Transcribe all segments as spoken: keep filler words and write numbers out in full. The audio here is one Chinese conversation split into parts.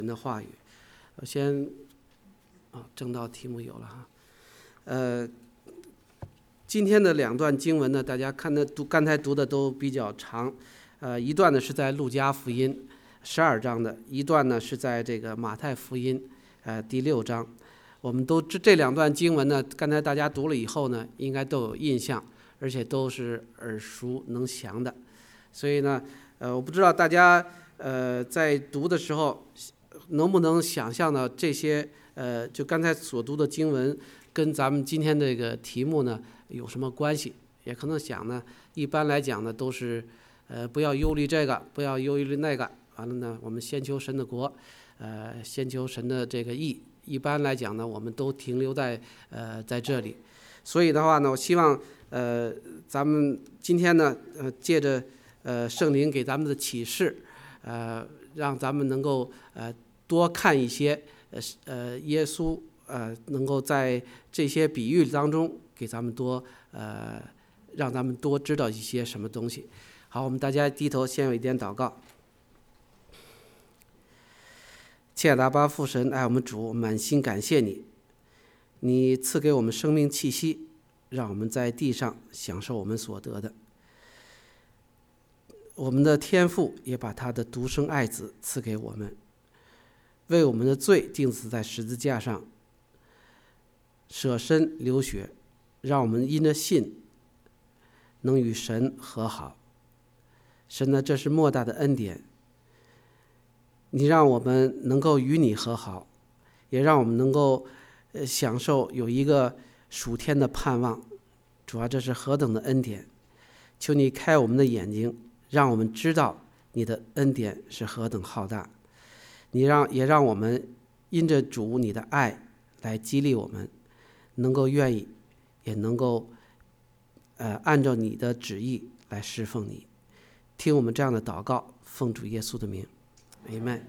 神的话语。我先啊，正道题目有了哈。呃，今天的两段经文呢，大家看的读刚才读的都比较长。呃，一段呢是在路加福音十二章的，一段呢是在这个马太福音呃第六章。我们都这这两段经文呢，刚才大家读了以后呢，应该都有印象，而且都是耳熟能详的。所以呢，呃，我不知道大家呃在读的时候能不能想象到这些呃，就刚才所读的经文跟咱们今天这个题目呢有什么关系？也可能想呢，一般来讲呢都是呃不要忧虑这个，不要忧虑那个，完了呢，我们先求神的国，呃，先求神的这个义。一般来讲呢，我们都停留在呃在这里。所以的话呢，我希望呃咱们今天呢呃借着呃圣灵给咱们的启示，呃让咱们能够呃多看一些呃呃耶稣呃能够在这些比喻当中给咱们多呃让咱们多知道一些什么东西。好，我们大家低头先有一点祷告。亲爱的阿爸父神，爱我们主，满心感谢你，你赐给我们生命气息，让我们在地上享受我们所得的。我们的天父也把他的独生爱子赐给我们，为我们的罪钉死在十字架上，舍身流血，让我们因着信能与神和好。神呢，这是莫大的恩典，你让我们能够与你和好，也让我们能够享受有一个属天的盼望。主啊，这是何等的恩典！求你开我们的眼睛，让我们知道你的恩典是何等浩大。你让也让我们因着主你的爱来激励我们，能够愿意，也能够呃按照你的旨意来侍奉你。听我们这样的祷告，奉主耶稣的名。Amen。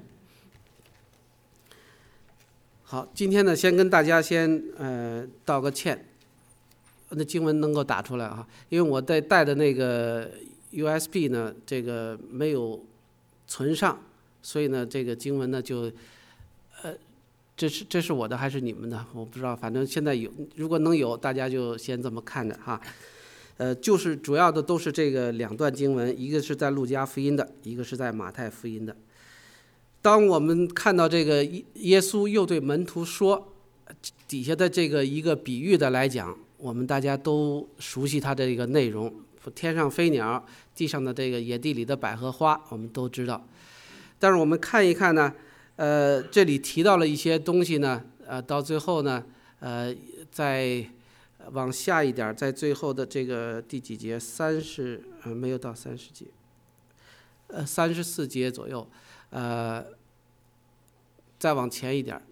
好，今天呢，先跟大家先呃道个歉，那经文能够打出来啊，因为我带带的那个 U S B 呢，这个没有存上，所以呢，这个经文呢就呃，这是这是我的还是你们的？我不知道，反正现在有，如果能有，大家就先这么看着哈。呃，就是主要的都是这个两段经文，一个是在路加福音的，一个是在马太福音的。当我们看到这个耶稣又对门徒说底下的这个一个比喻的来讲，我们大家都熟悉他的这个内容，天上飞鸟，地上的这个野地里的百合花，我们都知道。但是我们看一看呢，呃，这里提到了一些东西呢，呃，到最后呢，呃，在往下一点，在最后的这个第几节？三十，呃，没有到三十节，呃，三十四节左右，呃，再往前一点，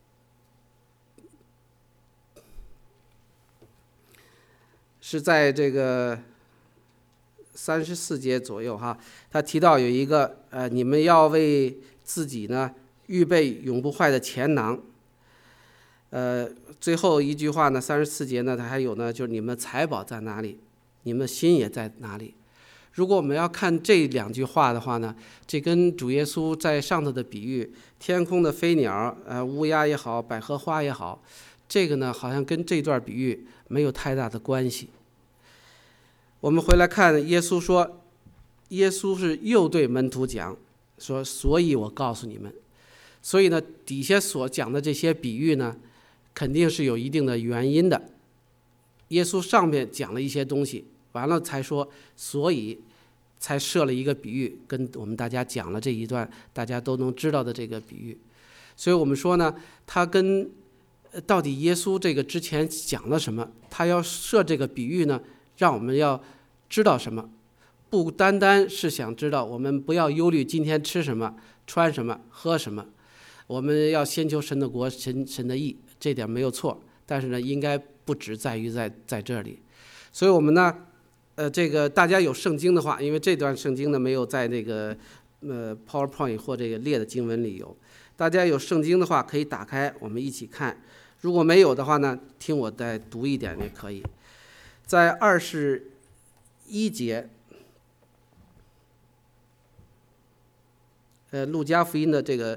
是在这个三十四节左右哈。他提到有一个，呃，你们要为自己呢预备永不坏的钱囊。呃，最后一句话呢，三十四节呢，它还有呢，就是你们财宝在哪里，你们心也在哪里。如果我们要看这两句话的话呢，这跟主耶稣在上头的比喻，天空的飞鸟，呃，乌鸦也好，百合花也好，这个呢，好像跟这段比喻没有太大的关系。我们回来看耶稣说，耶稣是又对门徒讲说，所以我告诉你们。所以呢，底下所讲的这些比喻呢，肯定是有一定的原因的。耶稣上面讲了一些东西，完了才说，所以才设了一个比喻，跟我们大家讲了这一段大家都能知道的这个比喻。所以我们说呢，他跟到底耶稣这个之前讲了什么，他要设这个比喻呢，让我们要知道什么，不单单是想知道我们不要忧虑今天吃什么穿什么喝什么，我们要先求神的国，神神的义，这点没有错。但是呢，应该不只在于在在这里。所以我们呢，呃，这个大家有圣经的话，因为这段圣经呢没有在那个呃 PowerPoint 或这个列的经文里有，大家有圣经的话可以打开，我们一起看。如果没有的话呢，听我再读一点也可以。在二十一节，呃，路加福音的这个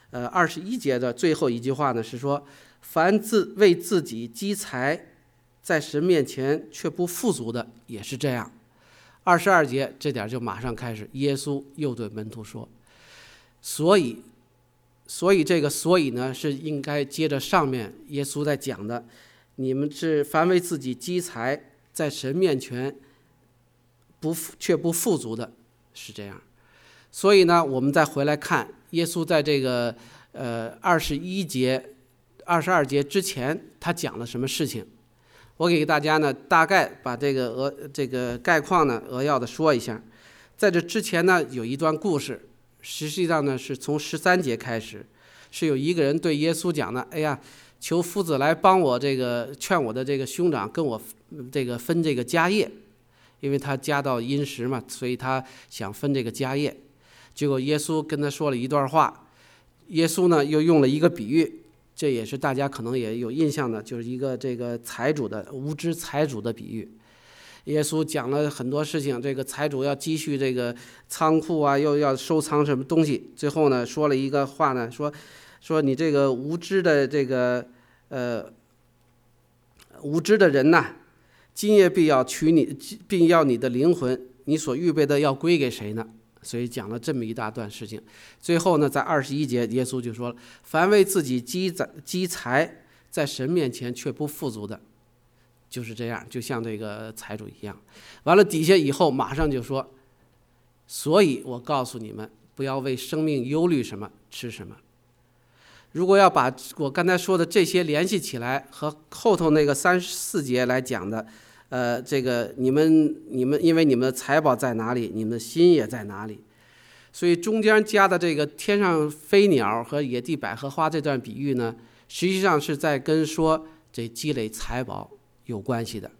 呃二十一节的最后一句话呢是说，凡自为自己积财，在神面前却不富足的，也是这样。二十二节这点就马上开始，耶稣又对门徒说，所以所以这个所以呢是应该接着上面耶稣在讲的，你们是凡为自己积财，在神面前不却不富足的，是这样。所以呢我们再回来看耶稣在这个呃二十一节二十二节之前他讲了什么事情。我给大家呢大概把这个额这个概况呢扼要的说一下。在这之前呢有一段故事，实际上呢是从十三节开始，是有一个人对耶稣讲的，哎呀，求夫子来帮我这个劝我的这个兄长跟我这个分这个家业，因为他家道殷实嘛，所以他想分这个家业。结果耶稣跟他说了一段话，耶稣呢又用了一个比喻，这也是大家可能也有印象的，就是一个这个财主的无知财主的比喻。耶稣讲了很多事情，这个财主要积蓄这个仓库啊，又要收藏什么东西，最后呢说了一个话呢，说说你这个无知的这个呃无知的人呐，今夜必要取你，并要你的灵魂，你所预备的要归给谁呢？所以讲了这么一大段事情。最后呢在二十一节耶稣就说了，凡为自己积积财，在神面前却不富足的，就是这样，就像这个财主一样。完了底下以后马上就说，所以我告诉你们，不要为生命忧虑什么吃什么。如果要把我刚才说的这些联系起来，和后头那个三十四节来讲的，呃，这个你们你们因为你们的财宝在哪里，你们的心也在哪里。所以中间加的这个天上飞鸟和野地百合花这段比喻呢，实际上是在跟说这积累财宝有关系的。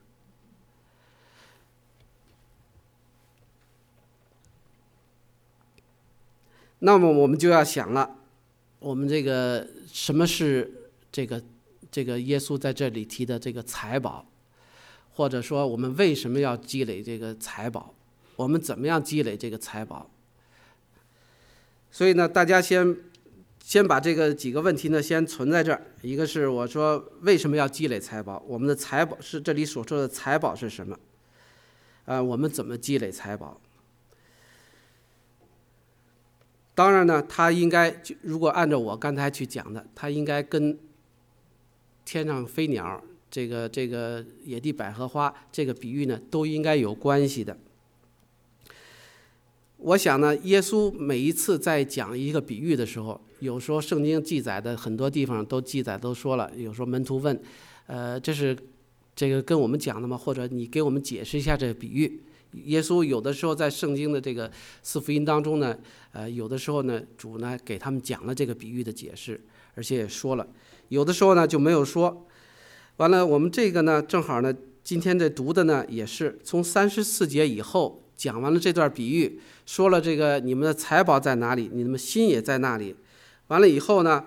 那么我们就要想了，我们这个什么是这个这个耶稣在这里提的这个财宝，或者说我们为什么要积累这个财宝，我们怎么样积累这个财宝。所以呢大家先先把这个几个问题呢先存在这儿。一个是我说为什么要积累财宝，我们的财宝是这里所说的财宝是什么，呃，我们怎么积累财宝。当然呢它应该如果按照我刚才去讲的，它应该跟天上飞鸟这个这个野地百合花这个比喻呢都应该有关系的。我想呢耶稣每一次在讲一个比喻的时候，有时候圣经记载的很多地方都记载都说了，有时候门徒问呃，这是这个跟我们讲的吗？或者你给我们解释一下这个比喻。耶稣有的时候在圣经的这个四福音当中呢，呃，有的时候呢主呢给他们讲了这个比喻的解释，而且也说了，有的时候呢就没有说。完了我们这个呢正好呢今天这读的呢也是从三十四节以后讲完了这段比喻，说了这个你们的财宝在哪里，你们心也在那里。完了以后呢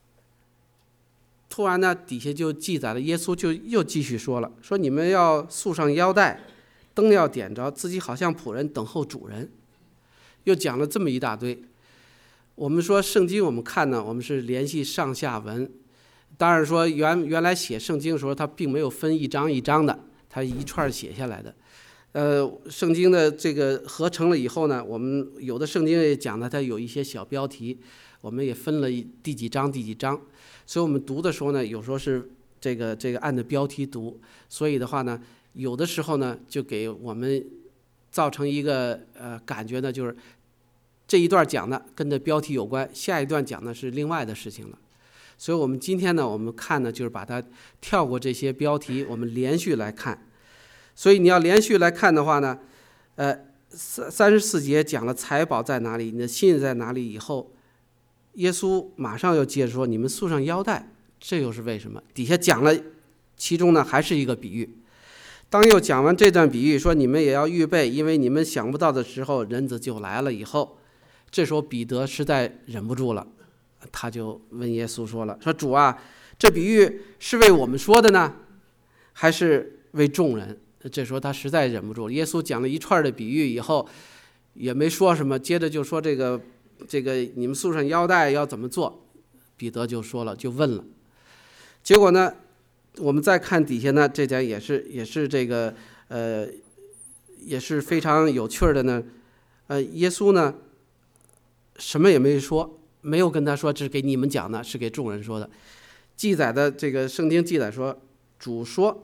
突然呢底下就记载了，耶稣就又继续说了，说你们要束上腰带，灯要点着，自己好像仆人等候主人。又讲了这么一大堆。我们说圣经我们看呢，我们是联系上下文，当然说原原来写圣经的时候它并没有分一章一章的，它一串写下来的。呃，圣经的这个合成了以后呢，我们有的圣经也讲的它有一些小标题，我们也分了第几章第几章，所以我们读的时候呢有时候是这个这个按着标题读，所以的话呢有的时候呢就给我们造成一个呃感觉呢，就是这一段讲的跟这标题有关，下一段讲的是另外的事情了。所以我们今天呢我们看呢就是把它跳过这些标题，我们连续来看。所以你要连续来看的话呢，呃，三十四节讲了财宝在哪里，你的心在哪里以后，耶稣马上又接着说你们束上腰带，这又是为什么？底下讲了，其中呢还是一个比喻。当又讲完这段比喻，说你们也要预备，因为你们想不到的时候，人子就来了以后，这时候彼得实在忍不住了，他就问耶稣说了，说主啊，这比喻是为我们说的呢，还是为众人？这时候他实在忍不住了。耶稣讲了一串的比喻以后也没说什么，接着就说这个这个你们束上腰带要怎么做。 彼得就说了，就问了。结果呢，我们再看底下呢，这点也是也是这个呃，也是非常有趣的呢。呃，耶稣呢，什么也没说，没有跟他说这是给你们讲的，是给众人说的。记载的这个圣经记载说，主说，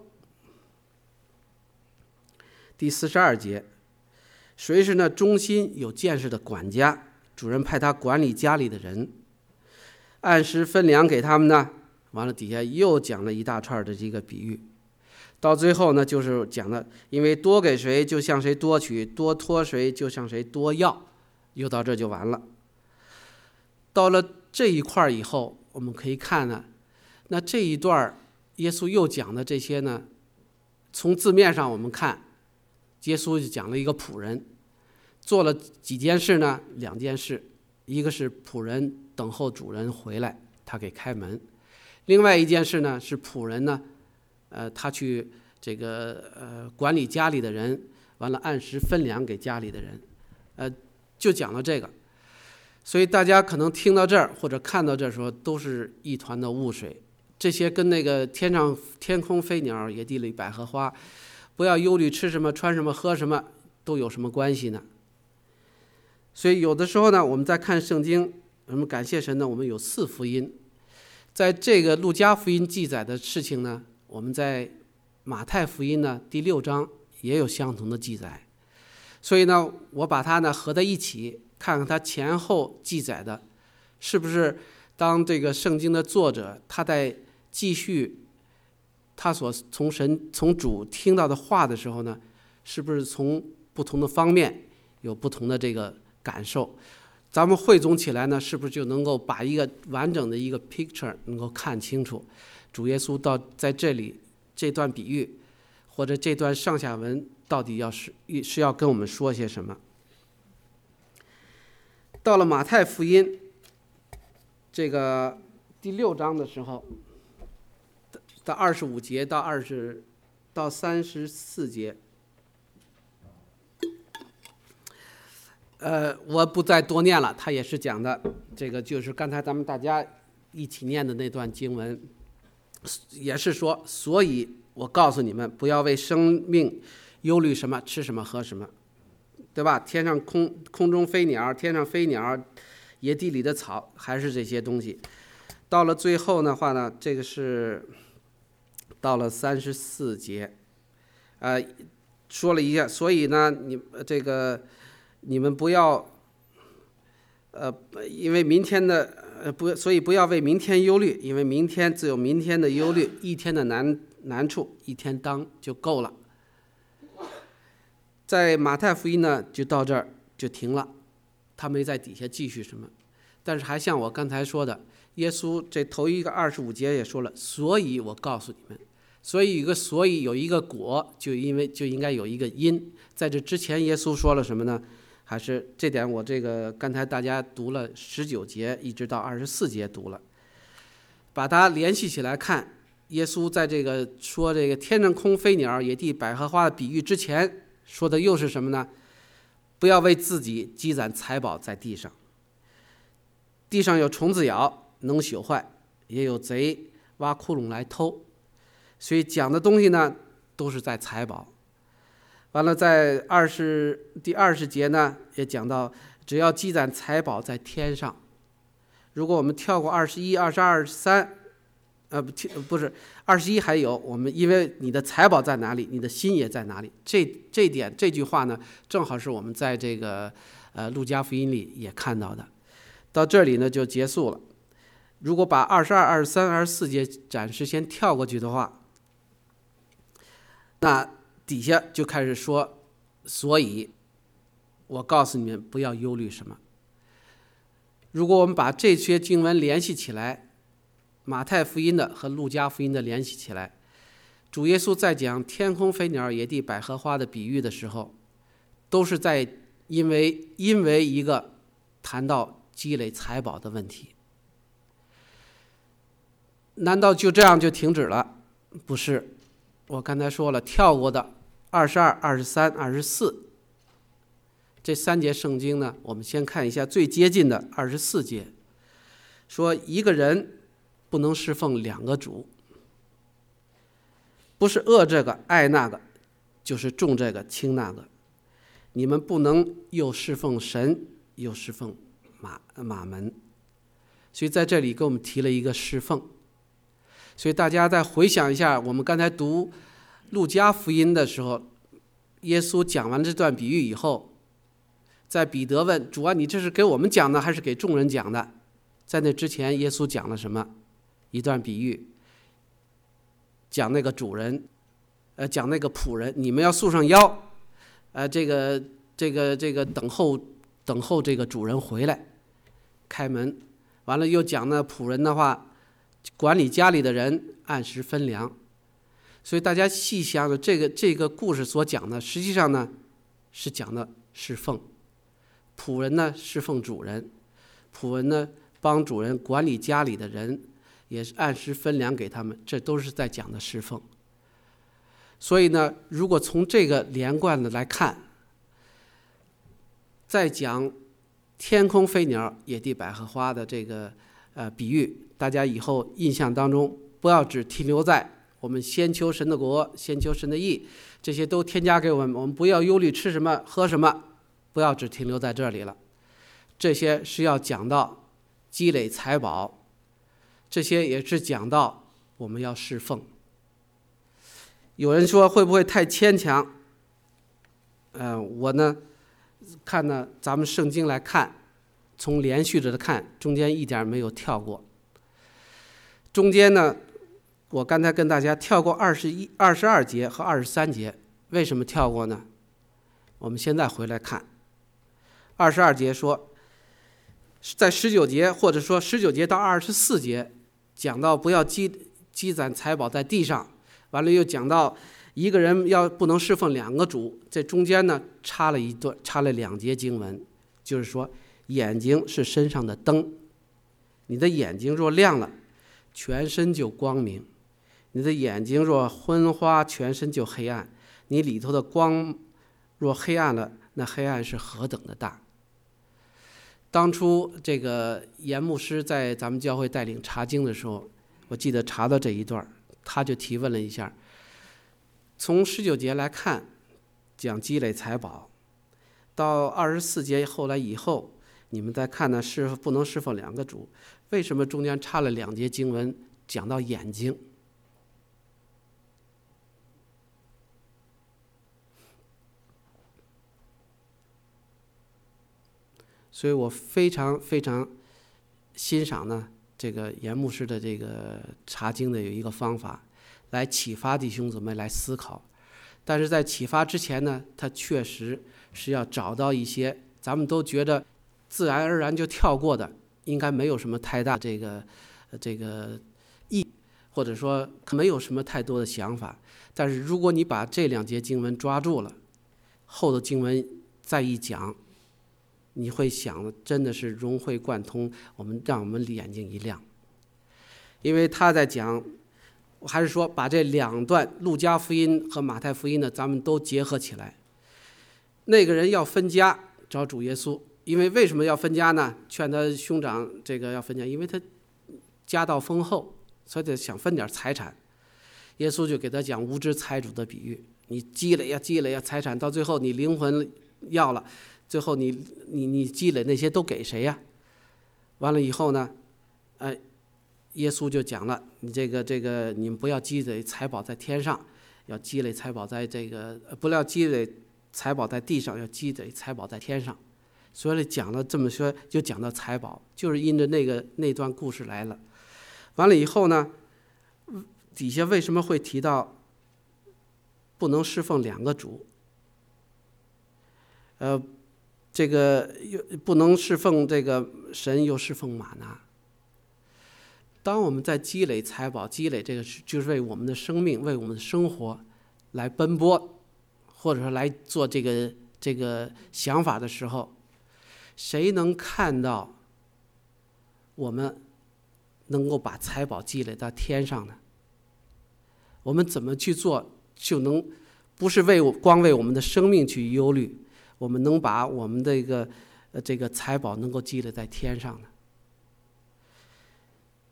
第四十二节，谁是那忠心有见识的管家？主人派他管理家里的人，按时分粮给他们呢。完了，底下又讲了一大串的这个比喻，到最后呢，就是讲了，因为多给谁，就向谁多取；多托谁，就向谁多要。又到这就完了。到了这一块以后，我们可以看呢，那这一段耶稣又讲的这些呢，从字面上我们看，耶稣就讲了一个仆人，做了几件事呢？两件事，一个是仆人等候主人回来，他给开门；另外一件事呢，是仆人呢，呃，他去这个呃管理家里的人，完了按时分粮给家里的人，呃，就讲了这个。所以大家可能听到这儿或者看到这儿时候，都是一团的雾水。这些跟那个天上天空飞鸟，野地里百合花，不要忧虑吃什么穿什么喝什么，都有什么关系呢？所以有的时候呢，我们在看圣经，我们感谢神呢，我们有四福音。在这个路加福音记载的事情呢，我们在马太福音呢第六章也有相同的记载。所以呢，我把它呢合在一起，看看它前后记载的是不是当这个圣经的作者他在继续他所从神从主听到的话的时候呢，是不是从不同的方面有不同的这个感受？咱们汇总起来呢，是不是就能够把一个完整的一个 picture 能够看清楚？主耶稣到在这里这段比喻或者这段上下文到底要是是要跟我们说些什么？到了马太福音这个第六章的时候，到二十五节到二十到三十四节。呃，我不再多念了，他也是讲的这个，就是刚才咱们大家一起念的那段经文，也是说，所以我告诉你们，不要为生命忧虑什么，吃什么，喝什么，对吧？天上空空中飞鸟，天上飞鸟，野地里的草，还是这些东西。到了最后的话呢，这个是到了三十四节，呃，说了一下，所以呢，你这个。你们不要，呃，因为明天的，呃，不，所以不要为明天忧虑，因为明天自有明天的忧虑，一天的难难处，一天当就够了。在马太福音呢，就到这儿就停了，他没在底下继续什么，但是还像我刚才说的，耶稣这头一个二十五节也说了，所以我告诉你们。所以有个所以有一个果，就因为就应该有一个因。在这之前，耶稣说了什么呢？还是这点我这个刚才大家读了十九节一直到二十四节读了，把它联系起来看，耶稣在这个说这个天上空飞鸟野地百合花的比喻之前说的又是什么呢？不要为自己积攒财宝在地上，地上有虫子咬能朽坏，也有贼挖窟窿来偷，所以讲的东西呢都是在财宝。完了，在二十第二十节呢，也讲到，只要积攒财宝在天上。如果我们跳过二十一、二十二、二十三，呃，不，不是二十一还有我们，因为你的财宝在哪里，你的心也在哪里。这这点这句话呢，正好是我们在这个呃路加福音里也看到的。到这里呢就结束了。如果把二十二、二十三、二十四节暂时先跳过去的话，那底下就开始说，所以我告诉你们不要忧虑什么。如果我们把这些经文联系起来，马太福音的和路加福音的联系起来，主耶稣在讲天空飞鸟野地百合花的比喻的时候，都是在因为因为一个谈到积累财宝的问题。难道就这样就停止了？不是，我刚才说了，跳过的二十二、二十三、二十四这三节圣经呢，我们先看一下最接近的二十四节。 说一个人不能侍奉两个主，不是恶这个爱那个，就是重这个轻那个。你们不能又侍奉神又侍奉马马门。所以在这里给我们提了一个侍奉。所以大家再回想一下，我们刚才读路加福音的时候，耶稣讲完这段比喻以后，在彼得问主啊，你这是给我们讲的还是给众人讲的？在那之前耶稣讲了什么？一段比喻，讲那个主人呃，讲那个仆人，你们要束上腰，呃，这个这个这个等候等候这个主人回来开门。完了又讲那仆人的话，管理家里的人按时分粮。所以大家细想着这个这个故事所讲的，实际上呢是讲的侍奉。仆人呢侍奉主人，仆人呢帮主人管理家里的人，也是按时分粮给他们，这都是在讲的侍奉。所以呢，如果从这个连贯的来看，再讲天空飞鸟、野地百合花的这个呃比喻，大家以后印象当中不要只停留在我们先求神的国，先求神的义，这些都添加给我们，我们不要忧虑吃什么喝什么，不要只停留在这里了。这些是要讲到积累财宝，这些也是讲到我们要侍奉。有人说会不会太牵强？呃，我呢看呢，咱们圣经来看，从连续着的看，中间一点没有跳过。中间呢，我刚才跟大家跳过二十一、二十二节和二十三节，为什么跳过呢？我们现在回来看，二十二节说，在十九节或者说十九节到二十四节，讲到不要积积攒财宝在地上。完了又讲到一个人要不能侍奉两个主，这中间呢插了一段，插了两节经文，就是说眼睛是身上的灯，你的眼睛若亮了，全身就光明；你的眼睛若昏花，全身就黑暗。你里头的光若黑暗了，那黑暗是何等的大。当初这个严牧师在咱们教会带领查经的时候，我记得查到这一段，他就提问了一下，从十九节来看讲积累财宝，到二十四节后来以后，你们再看呢，是不能侍奉两个主，为什么中间插了两节经文讲到眼睛？所以我非常非常欣赏呢这个严牧师的这个查经的有一个方法，来启发弟兄姊妹来思考。但是在启发之前呢，他确实是要找到一些咱们都觉得自然而然就跳过的，应该没有什么太大这个这个意义，或者说没有什么太多的想法。但是如果你把这两节经文抓住了，后的经文再一讲，你会想真的是融会贯通，我们让我们眼睛一亮。因为他在讲，我还是说把这两段路加福音和马太福音呢，咱们都结合起来。那个人要分家找主耶稣，因为为什么要分家呢？劝他兄长这个要分家，因为他家道丰厚，所以他想分点财产。耶稣就给他讲无知财主的比喻，你积累呀积累呀财产，到最后你灵魂要了，最后你你你积累那些都给谁呀？完了以后呢，呃，耶稣就讲了，你这个这个你们不要积累财宝在天上，要积累财宝在这个不要积累财宝在地上，要积累财宝在天上。所以讲了这么说，就讲到财宝，就是因着那个那段故事来了。完了以后呢，底下为什么会提到不能侍奉两个主？呃，这个又不能侍奉这个神，又侍奉玛拿。当我们在积累财宝，积累这个就是为我们的生命、为我们的生活来奔波，或者说来做这个这个想法的时候，谁能看到我们能够把财宝积累到天上呢？我们怎么去做就能不是为光为我们的生命去忧虑，我们能把我们的一个呃这个财宝能够积累在天上呢？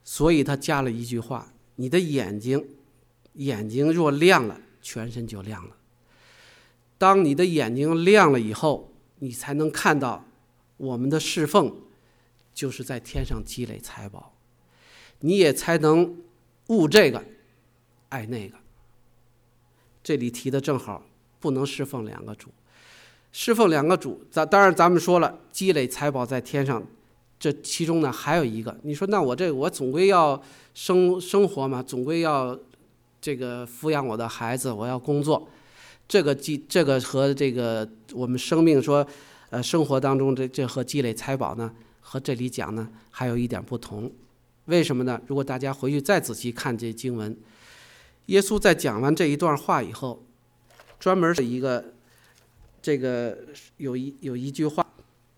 所以他加了一句话：你的眼睛，眼睛若亮了，全身就亮了。当你的眼睛亮了以后，你才能看到我们的侍奉就是在天上积累财宝，你也才能悟这个爱那个。这里提的正好，不能侍奉两个主。侍奉两个主，咱当然咱们说了，积累财宝在天上，这其中呢还有一个，你说那我这我总归要生生活嘛，总归要这个抚养我的孩子，我要工作。这个积这个和这个我们生命说，呃，生活当中这这和积累财宝呢，和这里讲呢还有一点不同。为什么呢？如果大家回去再仔细看这经文，耶稣在讲完这一段话以后，专门是一个这个有一有一句话。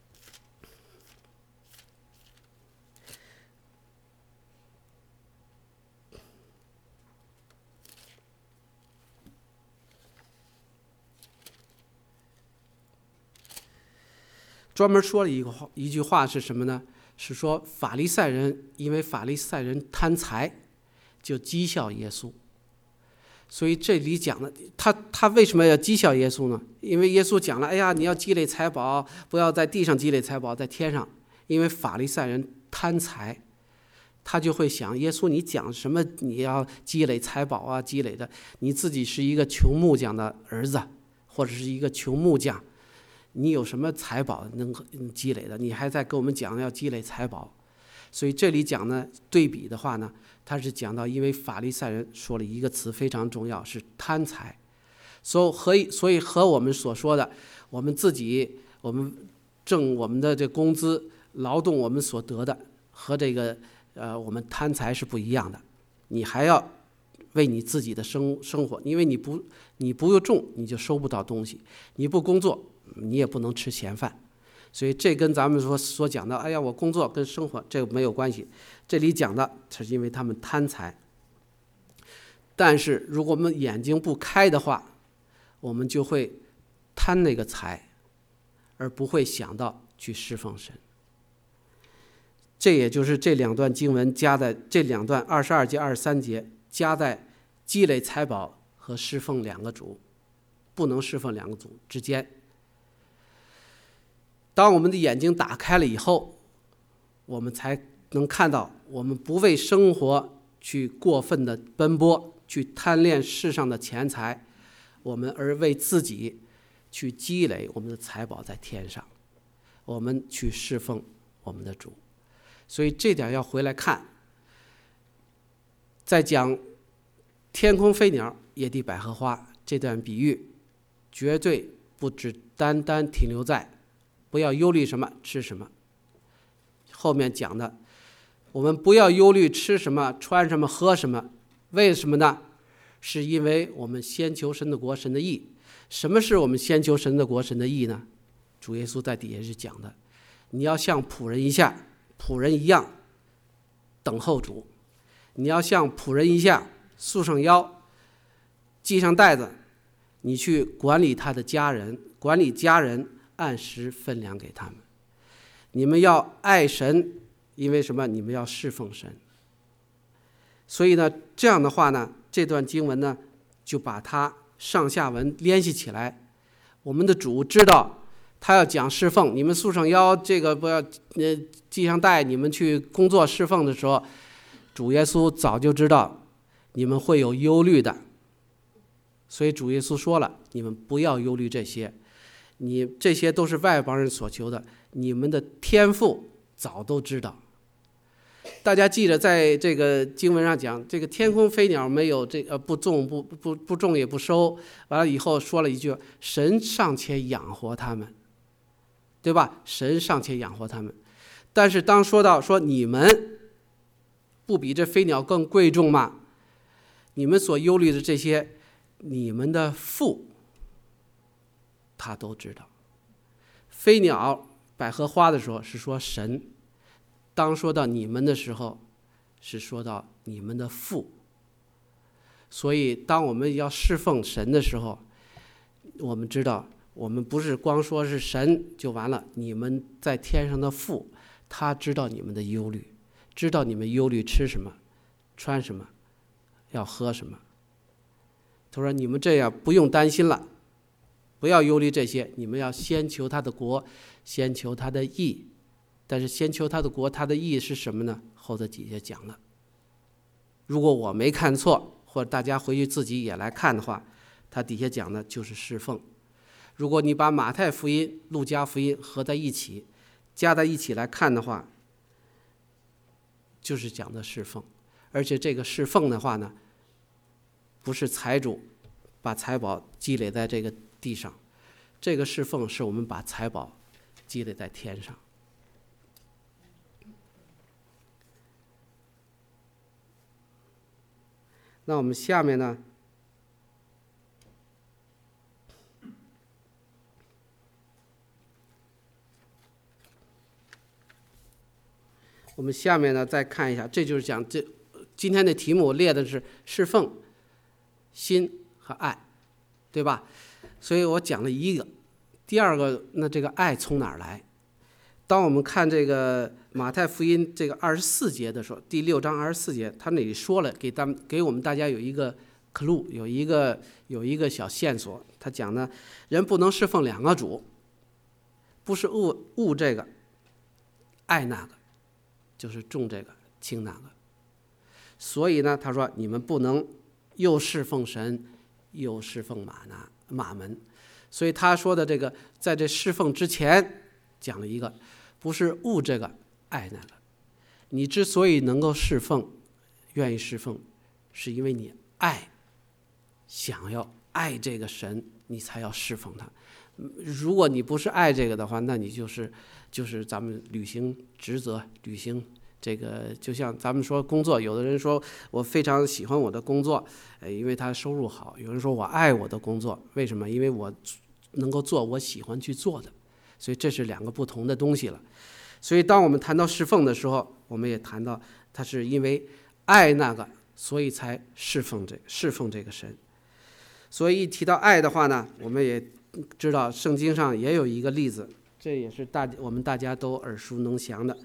专门说了一个话，一句话是什么呢？是说法利赛人因为法利赛人贪财，就讥笑耶稣。所以这里讲的，他他为什么要讥笑耶稣呢？因为耶稣讲了，哎呀，你要积累财宝，不要在地上积累财宝，在天上。因为法利赛人贪财，他就会想，耶稣你讲什么？你要积累财宝啊，积累的，你自己是一个穷木匠的儿子，或者是一个穷木匠。你有什么财宝能积累的？你还在跟我们讲要积累财宝。所以这里讲呢，对比的话呢，他是讲到，因为法利赛人说了一个词非常重要，是贪财。所以和所以和我们所说的，我们自己我们挣我们的这工资，劳动我们所得的，和这个呃我们贪财是不一样的。你还要为你自己的生生活，因为你不你不用种，你就收不到东西；你不工作，你也不能吃闲饭。所以这跟咱们说所讲的，哎呀，我工作跟生活这个没有关系。这里讲的是因为他们贪财。但是如果我们眼睛不开的话，我们就会贪那个财，而不会想到去侍奉神。这也就是这两段经文加在这两段二十二节、二十三节加在积累财宝和侍奉两个主，不能侍奉两个主之间。当我们的眼睛打开了以后，我们才能看到，我们不为生活去过分的奔波，去贪恋世上的钱财，我们而为自己去积累我们的财宝在天上，我们去侍奉我们的主。所以这点要回来看，在讲天空飞鸟、野地百合花这段比喻，绝对不只单单停留在不要忧虑什么吃什么。后面讲的，我们不要忧虑吃什么穿什么喝什么，为什么呢？是因为我们先求神的国神的义。什么是我们先求神的国神的义呢？主耶稣在底下是讲的，你要像仆人一下仆人一样等候主，你要像仆人一下束上腰系上带子，你去管理他的家人，管理家人，按时分粮给他们。你们要爱神，因为什么？你们要侍奉神。所以呢，这样的话呢，这段经文呢，就把它上下文联系起来。我们的主知道他要讲侍奉，你们束上腰，这个不要呃系上带，你们去工作侍奉的时候，主耶稣早就知道你们会有忧虑的。所以主耶稣说了，你们不要忧虑这些，你这些都是外邦人所求的，你们的天父早都知道。大家记着，在这个经文上讲，这个天空飞鸟没有这呃不种不不不种也不收，完了以后说了一句，神尚且养活他们，对吧？神尚且养活他们。但是当说到说你们不比这飞鸟更贵重吗？你们所忧虑的这些，你们的父他都知道。飞鸟百合花的时候是说神，当说到你们的时候是说到你们的父。所以当我们要侍奉神的时候，我们知道我们不是光说是神就完了，你们在天上的父他知道你们的忧虑， 知道你们忧虑吃什么穿什么要喝什么。他说你们这样不用担心了，不要忧虑这些，你们要先求他的国，先求他的义。但是先求他的国，他的义是什么呢？后头底下讲了，如果我没看错，或者大家回去自己也来看的话，他底下讲的就是侍奉。如果你把马太福音、路加福音合在一起，加在一起来看的话，就是讲的侍奉。而且这个侍奉的话呢，不是财主把财宝积累在这个地上，这个侍奉是我们把财宝积累在天上。那我们下面呢，我们下面呢再看一下，这就是讲这今天的题目列的是侍奉、心和爱，对吧？所以我讲了一个，第二个，那这个爱从哪儿来？当我们看这个马太福音这个二十四节的时候，第六章二十四节，他那里说了，给咱们给我们大家有一个 clue， 有一个有一个小线索。他讲呢，人不能侍奉两个主，不是恶恶这个，爱那个，就是重这个，轻那个。所以呢，他说你们不能又侍奉神，又侍奉马拿马门。所以他说的这个，在这侍奉之前讲了一个，不是恶这个，爱那个。你之所以能够侍奉，愿意侍奉，是因为你爱，想要爱这个神，你才要侍奉他。如果你不是爱这个的话，那你就是就是咱们履行职责，履行这个，就像咱们说工作，有的人说我非常喜欢我的工作，因为他收入好；有人说我爱我的工作，为什么？因为我能够做我喜欢去做的。所以这是两个不同的东西了。所以当我们谈到侍奉的时候，我们也谈到他是因为爱那个，所以才侍奉这侍奉这个神。所以一提到爱的话呢，我们也知道圣经上也有一个例子，这也是大我们大家都耳熟能详的。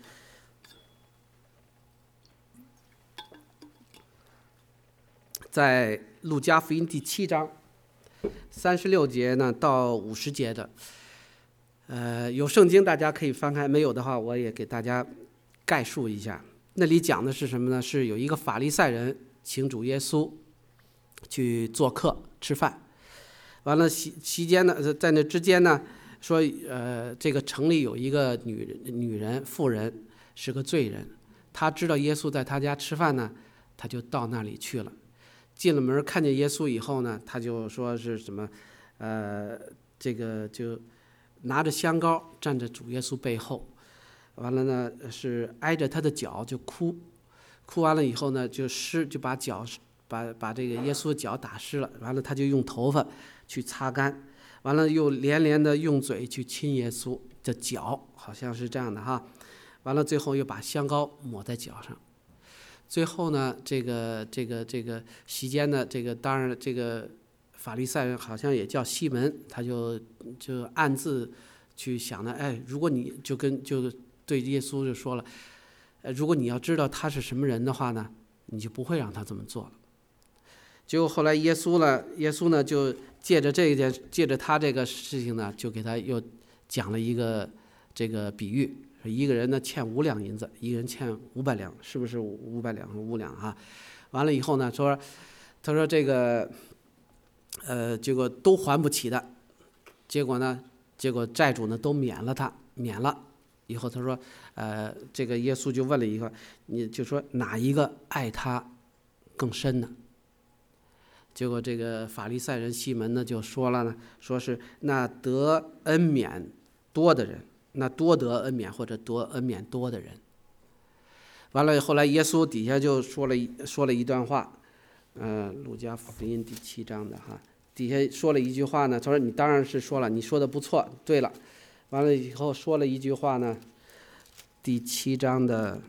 在路加福音第七章三十六节呢到五十节的。呃，有圣经大家可以翻开，没有的话我也给大家概述一下。那里讲的是什么呢？是有一个法利赛人请主耶稣去做客吃饭，完了期期间呢，在那之间呢，说呃，这个城里有一个女女人妇人是个罪人，她知道耶稣在她家吃饭呢，她就到那里去了。进了门看见耶稣以后呢，她就说是什么，呃，这个就拿着香膏站在主耶稣背后，完了呢是挨着他的脚就哭，哭完了以后呢就湿就把脚把把这个耶稣的脚打湿了，完了他就用头发去擦干，完了又连连的用嘴去亲耶稣的脚，好像是这样的哈，完了最后又把香膏抹在脚上。最后呢这个这个这个席间呢，这个当然这个法利赛人好像也叫西门，他就就暗自去想呢，哎，如果你就跟就对耶稣就说了，呃，如果你要知道他是什么人的话呢，你就不会让他这么做了。结果后来耶稣呢，耶稣呢就借着这一件，借着他这个事情呢，就给他又讲了一个这个比喻，一个人呢欠五两银子，一个人欠五百两，是不是五百两五两啊？完了以后呢，说他说这个。呃，结果都还不起的，结果呢，结果债主呢都免了他，免了以后，他说，呃，这个耶稣就问了一个，你就说哪一个爱他更深呢？结果这个法利赛人西门呢就说了呢，说是那得恩免多的人，那多得恩免或者得恩免多的人。完了，后来耶稣底下就说了说了一段话。呃，路加福音第七章的哈，底下说了一句话呢，他说你当然是说了，你说的不错，对了，完了以后说了一句话呢，第七章的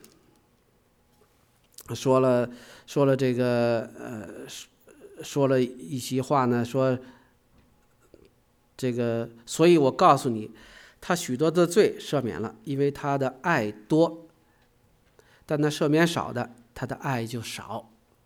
说了说了这个呃说了一席话呢，说这个，所以我告诉你，他许多的罪赦免了，因为他的爱多。 但那赦免少的，他的爱就少。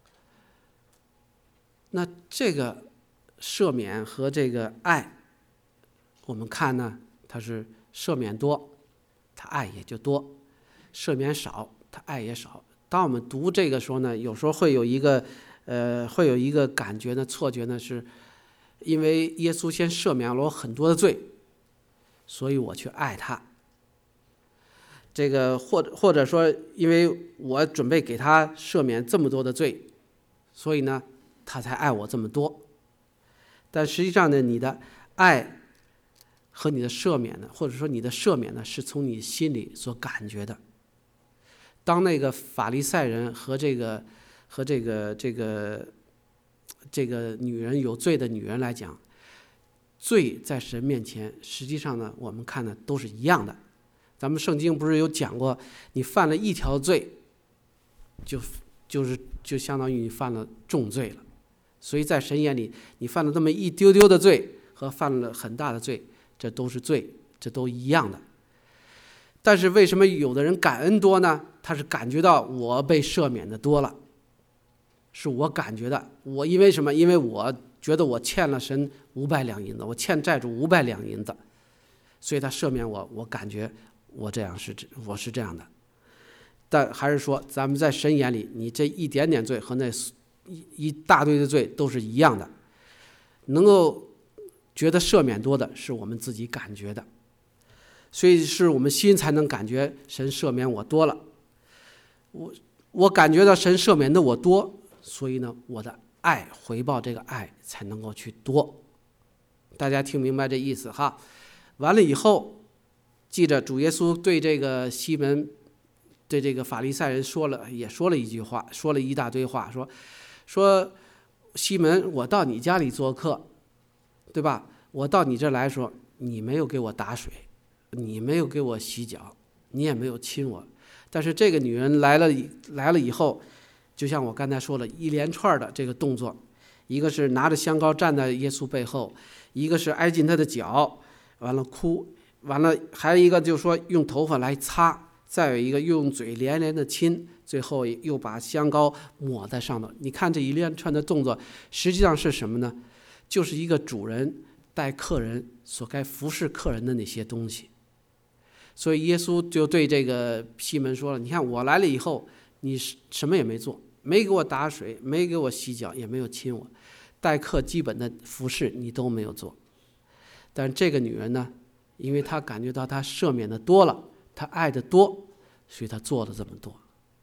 那这个赦免和这个爱，我们看呢，它是赦免多，他爱也就多；赦免少，他爱也少。当我们读这个时候呢，有时候会有一个呃，会有一个感觉呢，错觉呢，是因为耶稣先赦免了我很多的罪，所以我去爱他。这个或者或者说，因为我准备给他赦免这么多的罪，所以呢，他才爱我这么多。但实际上呢，你的爱和你的赦免呢，或者说你的赦免呢，是从你心里所感觉的。当那个法利赛人和这个和这个这个这个女人有罪的女人来讲，罪在神面前，实际上呢，我们看的都是一样的。咱们圣经不是有讲过，你犯了一条罪，就就是就相当于你犯了重罪了。所以在神眼里，你犯了这么一丢丢的罪和犯了很大的罪，这都是罪，这都一样的。但是为什么有的人感恩多呢？他是感觉到我被赦免的多了，是我感觉的。我因为什么？因为我觉得我欠了神五百两银子，我欠债主五百两银子，所以他赦免我，我感觉我这样是我是这样的。但还是说，咱们在神眼里，你这一点点罪和那一大堆的罪都是一样的。能够觉得赦免多的是我们自己感觉的，所以是我们心才能感觉神赦免我多了。我我感觉到神赦免的我多，所以呢，我的爱回报这个爱才能够去多。大家听明白这意思哈？完了以后，记着主耶稣对这个西门，对这个法利赛人说了，也说了一句话，说了一大堆话，说说西门，我到你家里做客，对吧？我到你这来说，你没有给我打水，你没有给我洗脚，你也没有亲我。但是这个女人来了来了以后，就像我刚才说了，一连串的这个动作，一个是拿着香膏站在耶稣背后，一个是挨近他的脚，完了哭，完了还有一个就是说用头发来擦，再有一个用嘴连连的亲，最后又把香膏抹在上头。你看这一连串的动作，实际上是什么呢？就是一个主人带客人所该服侍客人的那些东西。所以耶稣就对这个西门说了，你看我来了以后，你什么也没做，没给我打水，没给我洗脚，也没有亲我，待客基本的服侍你都没有做。但这个女人呢，因为她感觉到她赦免的多了，她爱的多，所以她做了这么多。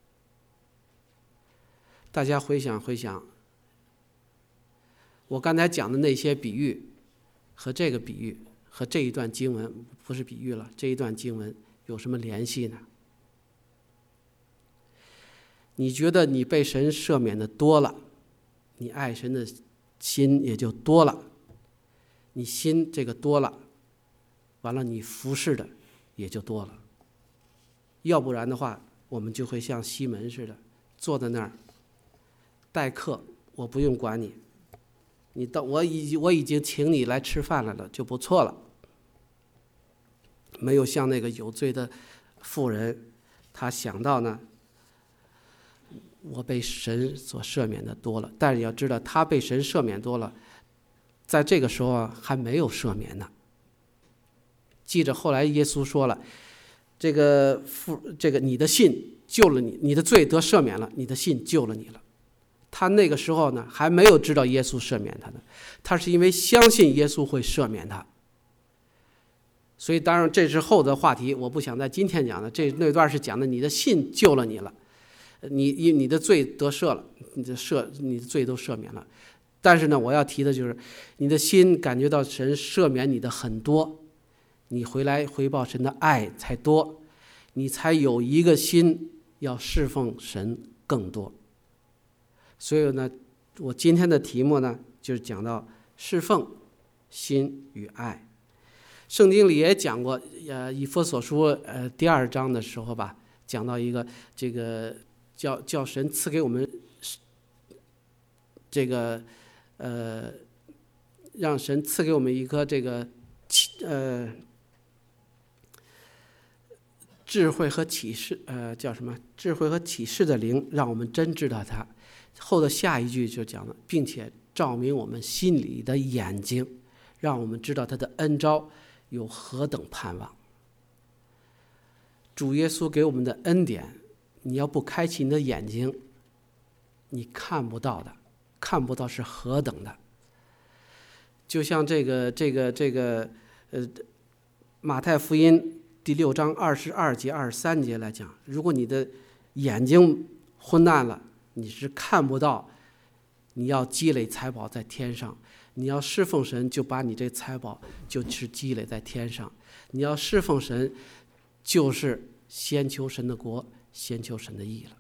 大家回想回想，我刚才讲的那些比喻和这个比喻和这一段经文，不是比喻了，这一段经文有什么联系呢？你觉得你被神赦免的多了，你爱神的心也就多了，你心这个多了，完了你服侍的也就多了。要不然的话，我们就会像西门似的，坐在那儿待客，我不用管你，你到我已我已经请你来吃饭来了，就不错了。没有像那个有罪的妇人，他想到呢，我被神所赦免的多了，但是要知道，他被神赦免多了，在这个时候啊还没有赦免呢。记着，后来耶稣说了，这个妇，这个你的信救了你，你的罪得赦免了，你的信救了你了。他那个时候呢，还没有知道耶稣赦免他呢，他是因为相信耶稣会赦免他。所以当然这是后的话题，我不想在今天讲的。这那段是讲的你的信救了你了，你你的罪得赦了，你的赦你的罪都赦免了。但是呢，我要提的就是你的心感觉到神赦免你的很多，你回来回报神的爱才多，你才有一个心要侍奉神更多。所以呢，我今天的题目呢，就是讲到侍奉心与爱。圣经里也讲过，呃，以弗所书呃第二章的时候吧，讲到一个这个叫叫神赐给我们这个呃，让神赐给我们一颗这个呃智慧和启示，呃，叫什么？智慧和启示的灵，让我们真知道他。后的下一句就讲了，并且照明我们心里的眼睛，让我们知道他的恩召有何等盼望。主耶稣给我们的恩典，你要不开启你的眼睛，你看不到的，看不到是何等的。就像这个这个这个呃，马太福音第六章二十二节二十三节来讲，如果你的眼睛昏暗了，你是看不到。你要积累财宝在天上，你要侍奉神，就把你这财宝就是积累在天上。你要侍奉神，就是先求神的国，先求神的义了。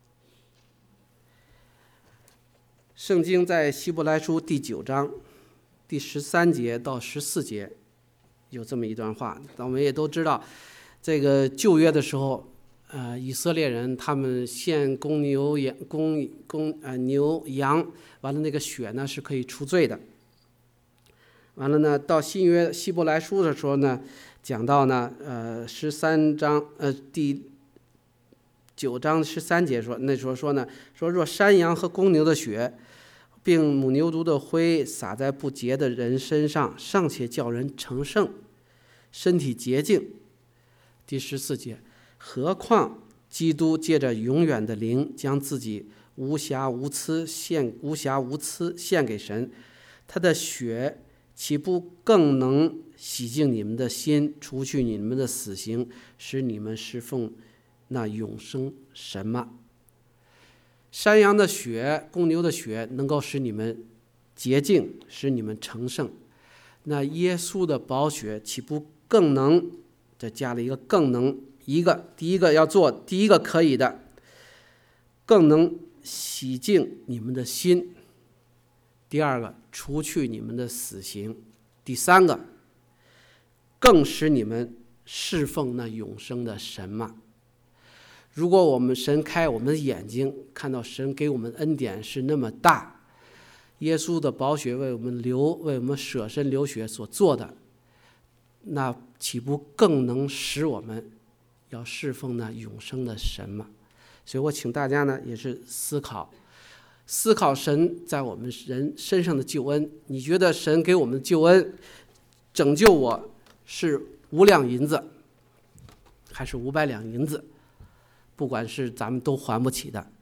圣经在希伯来书第九章第十三节到十四节有这么一段话，我们也都知道，这个旧约的时候，呃，以色列人他们献公牛羊、公公呃牛羊，完了那个血呢是可以除罪的。完了呢，到新约希伯来书的时候呢，讲到呢，呃，十三章呃第九章十三节说，那时候说呢，说若山羊和公牛的血，并母牛犊的灰洒在不洁的人身上，尚且叫人成圣，身体洁净。第十四节，何况基督借着永远的灵，将自己无瑕无疵献无瑕无疵献给神，他的血岂不更能洗净你们的心，除去你们的死刑，使你们侍奉那永生神吗？山羊的血、公牛的血能够使你们洁净，使你们成圣。那耶稣的宝血岂不更能？这加了一个更能，一个第一个要做，第一个可以的，更能洗净你们的心；第二个，除去你们的死刑；第三个，更使你们侍奉那永生的神嘛。如果我们神开我们的眼睛，看到神给我们恩典是那么大，耶稣的宝血为我们流，为我们舍身流血所做的，那岂不更能使我们要侍奉那永生的神吗？所以我请大家呢也是思考思考神在我们人身上的救恩。你觉得神给我们的救恩拯救我是五两银子还是五百两银子？不管是咱们都还不起的。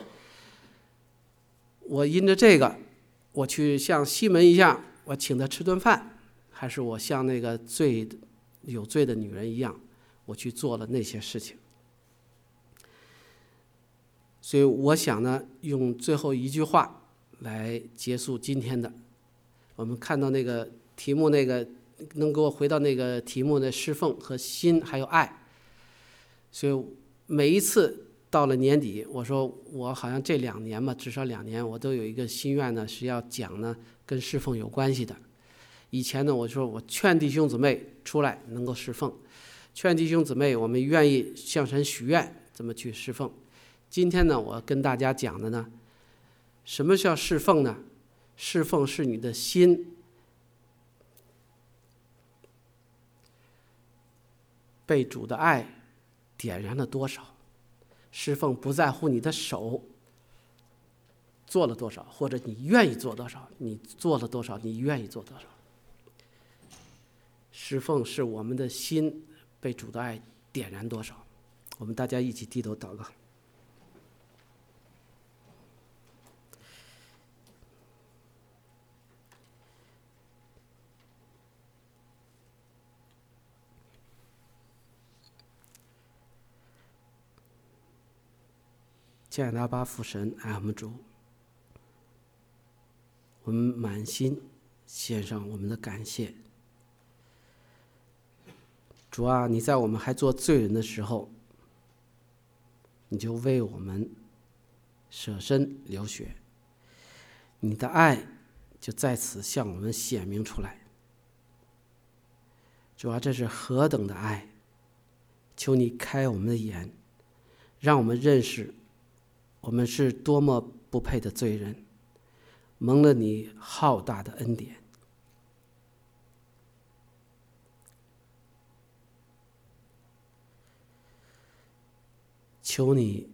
我因着这个，我去像西门一样，我请他吃顿饭，还是我像那个罪有罪的女人一样，我去做了那些事情。所以我想呢，用最后一句话来结束今天的。我们看到那个题目，那个能给我回到那个题目的侍奉和心还有爱。所以每一次到了年底，我说我好像这两年吧，至少两年，我都有一个心愿呢，是要讲呢跟侍奉有关系的。以前呢，我说我劝弟兄姊妹出来能够侍奉，劝弟兄姊妹我们愿意向神许愿怎么去侍奉。今天呢，我跟大家讲的呢，什么叫侍奉呢？侍奉是你的心被主的爱点燃了多少。侍奉不在乎你的手做了多少，或者你愿意做多少，你做了多少，你愿意做多少。侍奉是我们的心被主的爱点燃多少。我们大家一起低头祷告。亲爱的阿爸父神，爱我们主，我们满心献上我们的感谢。主啊，你在我们还做罪人的时候，你就为我们舍身流血，你的爱就在此向我们显明出来。主啊，这是何等的爱！求你开我们的眼，让我们认识我们是多么不配的罪人，蒙了你浩大的恩典。 求你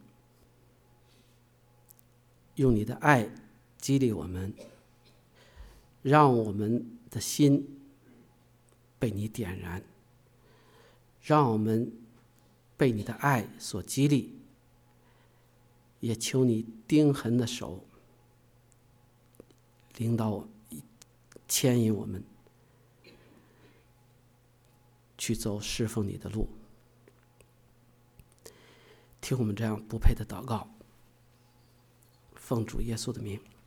用你的爱激励我们，让我们的心被你点燃，让我们被你的爱所激励，也求你钉痕的手领导我牵引我们去走侍奉你的路。听我们这样不配的祷告，奉主耶稣的名。